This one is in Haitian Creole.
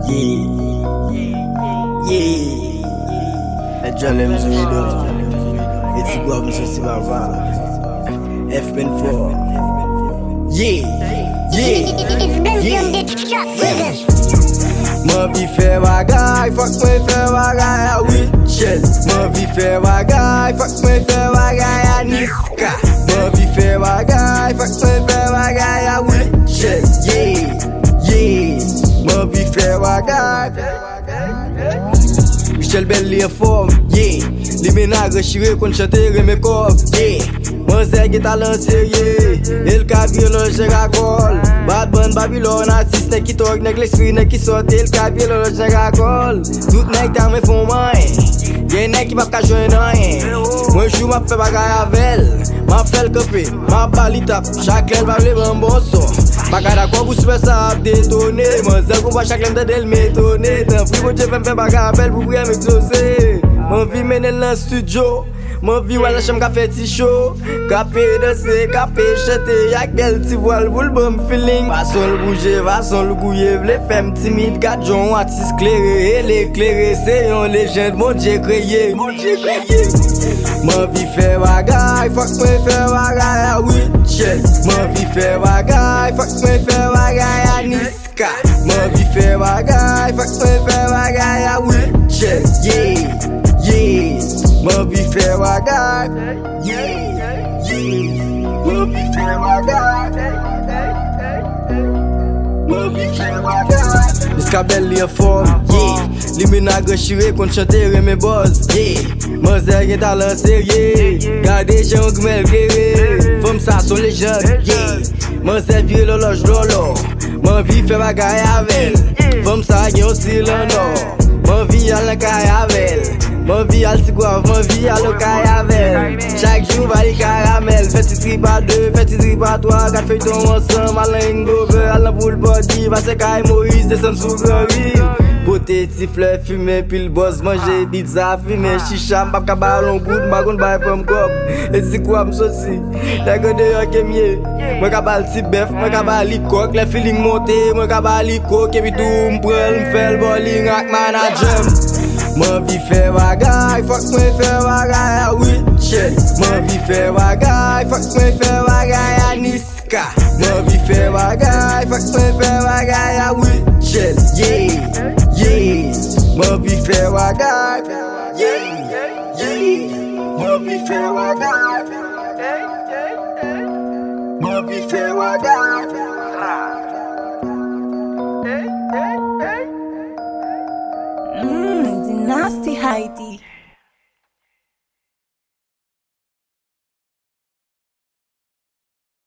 É Johnny Mzuido. Esse igual você se lavar. F-Ben4. Ma vie fait bagay, fuck me fait bagay a Witchell. Ma vie fait bagay, fuck me fait bagay a Niska. Ma vie fait bagay, fuck me fait bagay a Witchell. Ma vie fait bagay. Michel Bell li en forme, li menagre chire kon chante reme kop, Mwen se ge talent serye, el ka violon rakol. Bad Bun Babylon artiste nek ki tok, nek l'esprit nek ki sote, el ka violon rakol. Tout nek ta me fon man, gen nek ki pap ka jwen nan. Mwen jou map fe bagay avel, map fel kope, map bali tap, chak lèl pa vle ban bon son. Bagay da kwa pou super sa ap detone, mwen zel kou pa chak lèm de del metone. Tan fri mwen je fèm fe bagay avel pou vrem exose. Mwen vi menen lan studio, mwen vi wala cham ka fe ti show. Kape danse, kape chete, yak bel ti voal pou l'bom feeling. Fason l'bouje, fason l'gouye, vle fem timide, kat jon artiste klere. El eklere, se yon legend, mon Dieu kreye. Mwen vi fe bagay, fuck mwen fe bagay a Witchell. Mwen vi fe bagay, fuck mwen fe bagay a Niska. Mwen vi fe bagay, fuck mwen fe bagay a Witchell. Mwen vi fe bagay. Mwen vi fe bagay. Mwen vi fe bagay. Niska Bell li en forme, li menagre chire kon chante reme boz, Mwen se gen talent serye, gade jen gmel kere. Fom sa son lejend, Mwen se vie loloj lolo, mwen vi fe bagay avel. Fom sa gen osi lano, mwen vi al nan kay avel. Mwen vi al sigwav, mwen vi al lokay avel. Chak jou vali karamel, feti trip a 2, feti trip a 3. Kat feyton monsan, malen ngove, al nan poul body. Vase kay Moïse, desen sou glori. Bote ti fleur fume, pil boss manje, pizza fume. Chicha mbap ka balon goud, mbagon bay from kop. E si kwa msosi, lego de yo kemye. Mwen ka bal ti bef, mwen ka bal li kok. Le feeling monte, mwen ka bal li kok. Epi tou mprel, mfel bowling ak manajem. Mwen vi fe bagay, fuck mwen fe bagay a Witchell. Mwen vi fe bagay, fuck mwen fe bagay a Niska. Mwen vi fe bagay, fuck mwen fe bagay a Witchell. Mwen vi fe bagay. Mwen vi fe bagay. Mwen vi fe bagay. Nasty Heidi.